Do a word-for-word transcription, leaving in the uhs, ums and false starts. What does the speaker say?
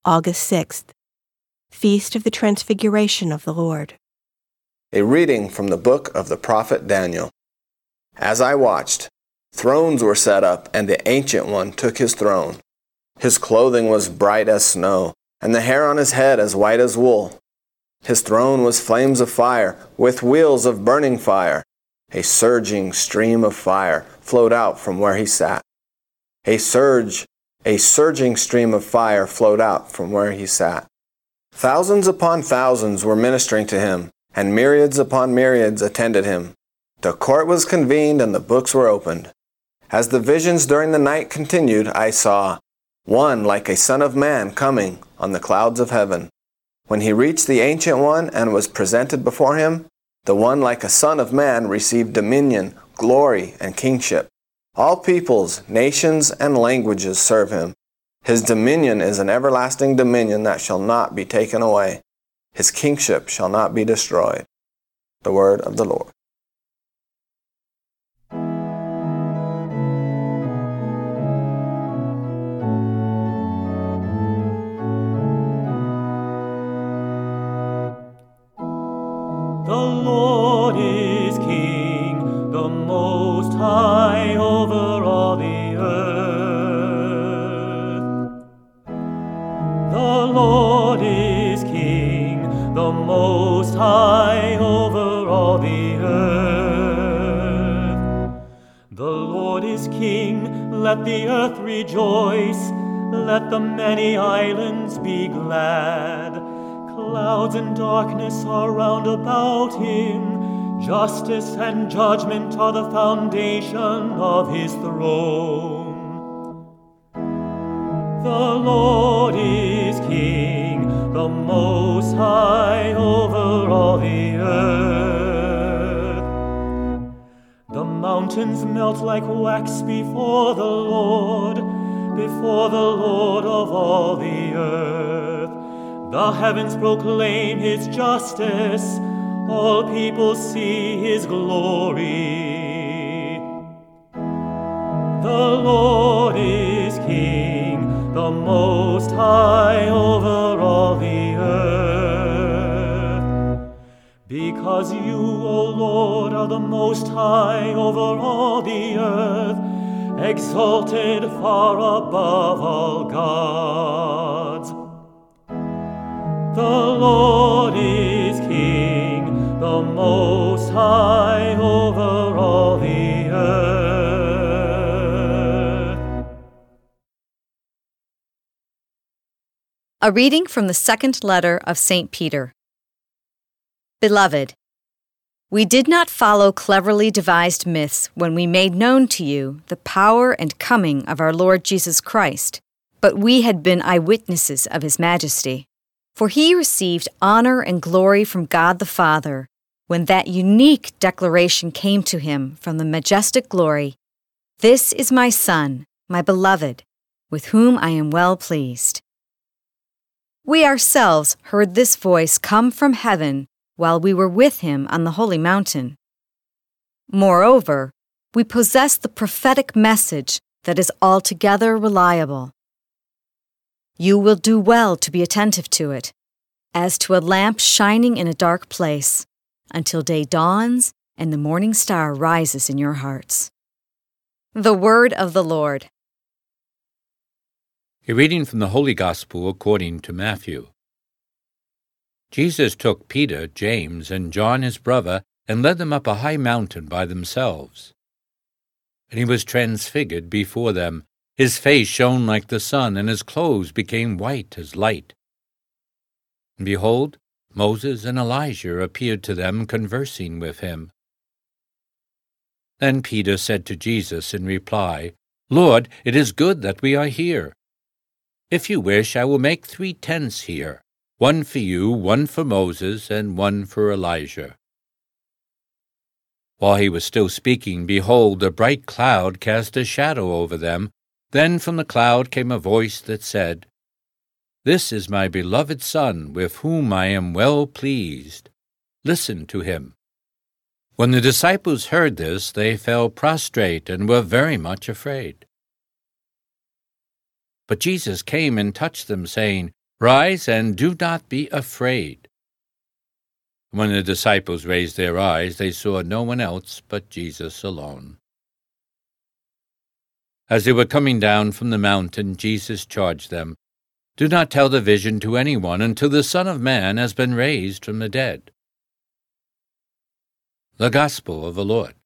August sixth, Feast of the Transfiguration of the Lord. A reading from the book of the prophet Daniel. As I watched, thrones were set up, and the Ancient One took his throne. His clothing was bright as snow, and the hair on his head as white as wool. His throne was flames of fire, with wheels of burning fire. A surging stream of fire flowed out from where he sat. A surge, a surging stream of fire flowed out from where he sat. Thousands upon thousands were ministering to him, and myriads upon myriads attended him. The court was convened and the books were opened. As the visions during the night continued, I saw one like a son of man coming on the clouds of heaven. When he reached the Ancient One and was presented before him, the one like a son of man received dominion, glory, and kingship. All peoples, nations, and languages serve him. His dominion is an everlasting dominion that shall not be taken away. His kingship shall not be destroyed. The word of the Lord. The Lord is King, the Most High over all the earth. The Lord is King, the Most High over all the earth. The Lord is King, let the earth rejoice, let the many islands be glad. Clouds and darkness are round about him. Justice and judgment are the foundation of his throne. The Lord is King, the Most High over all the earth. The mountains melt like wax before the Lord, before the Lord of all the earth. The heavens proclaim his justice, all people see his glory. The Lord is King, the Most High over all the earth. Because you, O Lord, are the Most High over all the earth, exalted far above all gods. The Lord is King, the Most High over all the earth. A reading from the second letter of Saint Peter. Beloved, we did not follow cleverly devised myths when we made known to you the power and coming of our Lord Jesus Christ, but we had been eyewitnesses of his majesty. For he received honor and glory from God the Father when that unique declaration came to him from the majestic glory, "This is my Son, my beloved, with whom I am well pleased." We ourselves heard this voice come from heaven while we were with him on the holy mountain. Moreover, we possess the prophetic message that is altogether reliable. You will do well to be attentive to it, as to a lamp shining in a dark place, until day dawns and the morning star rises in your hearts. The word of the Lord. A reading from the Holy Gospel according to Matthew. Jesus took Peter, James, and John his brother, and led them up a high mountain by themselves. And he was transfigured before them. His face shone like the sun, and his clothes became white as light. And behold, Moses and Elijah appeared to them, conversing with him. Then Peter said to Jesus in reply, "Lord, it is good that we are here. If you wish, I will make three tents here, one for you, one for Moses, and one for Elijah." While he was still speaking, behold, a bright cloud cast a shadow over them. Then from the cloud came a voice that said, "This is my beloved Son, with whom I am well pleased. Listen to him." When the disciples heard this, they fell prostrate and were very much afraid. But Jesus came and touched them, saying, Rise and do not be afraid." When the disciples raised their eyes, they saw no one else but Jesus alone. As they were coming down from the mountain, Jesus charged them, "Do not tell the vision to anyone until the Son of Man has been raised from the dead." The Gospel of the Lord.